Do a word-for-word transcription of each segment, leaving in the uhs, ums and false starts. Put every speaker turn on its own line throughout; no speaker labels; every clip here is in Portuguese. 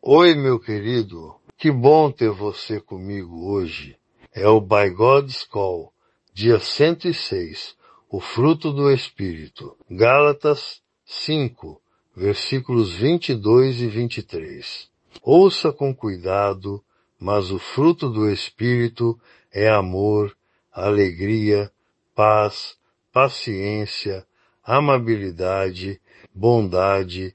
Oi, meu querido, que bom ter você comigo hoje. É o By God's Call, dia cento e seis, o fruto do Espírito. Gálatas cinco, versículos vinte e dois e vinte e três. Ouça com cuidado, mas o fruto do Espírito é amor, alegria, paz, paciência, amabilidade, bondade,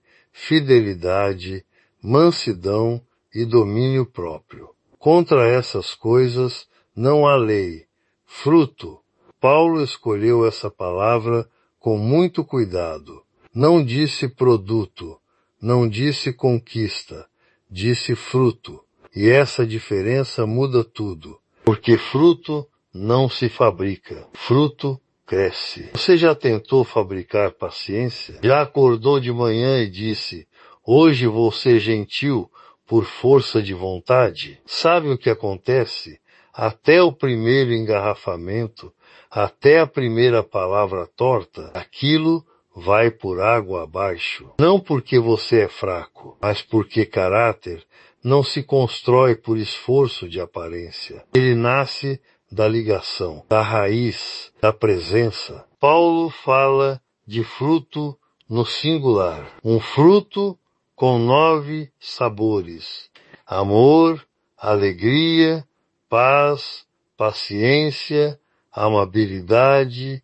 fidelidade, mansidão e domínio próprio. Contra essas coisas não há lei. Fruto. Paulo escolheu essa palavra com muito cuidado. Não disse produto, não disse conquista, disse fruto. E essa diferença muda tudo, porque fruto não se fabrica, fruto cresce. Você já tentou fabricar paciência? Já acordou de manhã e disse: hoje vou ser gentil por força de vontade? Sabe o que acontece? Até o primeiro engarrafamento, até a primeira palavra torta, aquilo vai por água abaixo. Não porque você é fraco, mas porque caráter não se constrói por esforço de aparência. Ele nasce da ligação, da raiz, da presença. Paulo fala de fruto no singular. Um fruto com nove sabores: amor, alegria, paz, paciência, amabilidade,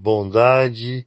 bondade,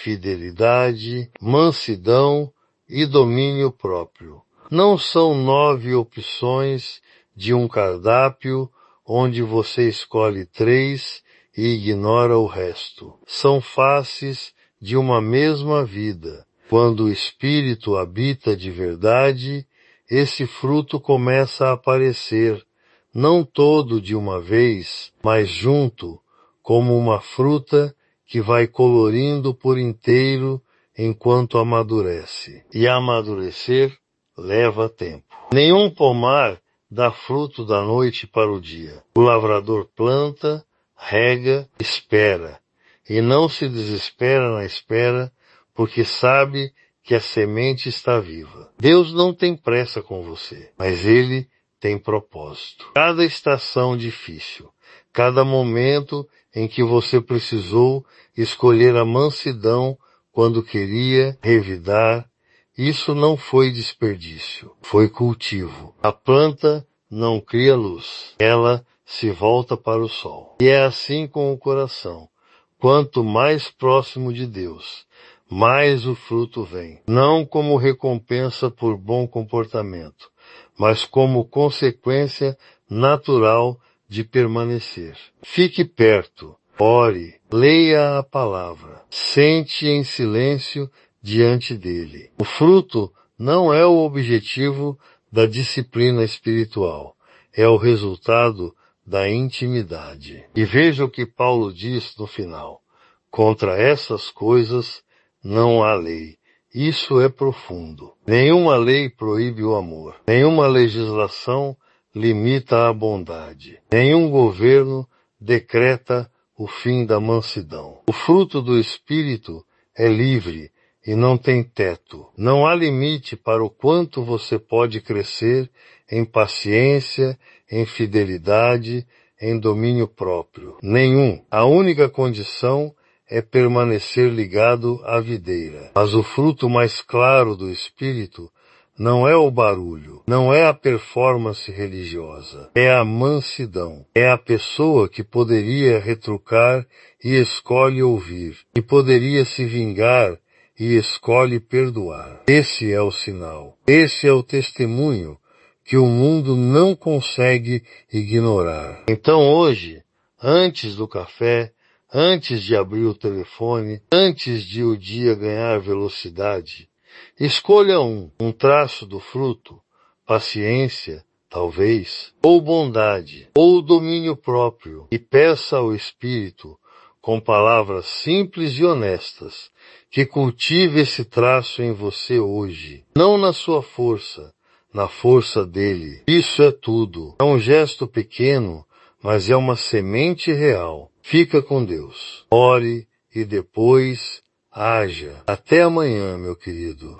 fidelidade, mansidão e domínio próprio. Não são nove opções de um cardápio onde você escolhe três e ignora o resto. São faces de uma mesma vida. Quando o Espírito habita de verdade, esse fruto começa a aparecer, não todo de uma vez, mas junto, como uma fruta que vai colorindo por inteiro enquanto amadurece. E amadurecer leva tempo. Nenhum pomar dá fruto da noite para o dia. O lavrador planta, rega, espera, e não se desespera na espera, porque sabe que a semente está viva. Deus não tem pressa com você, mas Ele tem propósito. Cada estação difícil, cada momento em que você precisou escolher a mansidão quando queria revidar, isso não foi desperdício, foi cultivo. A planta não cria luz, ela se volta para o sol. E é assim com o coração. Quanto mais próximo de Deus, mais o fruto vem. Não como recompensa por bom comportamento, mas como consequência natural de permanecer. Fique perto, ore, leia a palavra, sente em silêncio diante dele. O fruto não é o objetivo da disciplina espiritual, é o resultado da intimidade. E veja o que Paulo diz no final: contra essas coisas não há lei. Isso é profundo. Nenhuma lei proíbe o amor. Nenhuma legislação limita a bondade. Nenhum governo decreta o fim da mansidão. O fruto do Espírito é livre e não tem teto. Não há limite para o quanto você pode crescer em paciência, em fidelidade, em domínio próprio. Nenhum. A única condição é permanecer ligado à videira. Mas o fruto mais claro do Espírito não é o barulho, não é a performance religiosa, é a mansidão. É a pessoa que poderia retrucar e escolhe ouvir, que poderia se vingar e escolhe perdoar. Esse é o sinal, esse é o testemunho que o mundo não consegue ignorar. Então hoje, antes do café, antes de abrir o telefone, antes de o dia ganhar velocidade, escolha um, um traço do fruto, paciência, talvez, ou bondade, ou domínio próprio, e peça ao Espírito, com palavras simples e honestas, que cultive esse traço em você hoje, não na sua força, na força dele. Isso é tudo. É um gesto pequeno, mas é uma semente real. Fica com Deus. Ore e depois haja. Até amanhã, meu querido.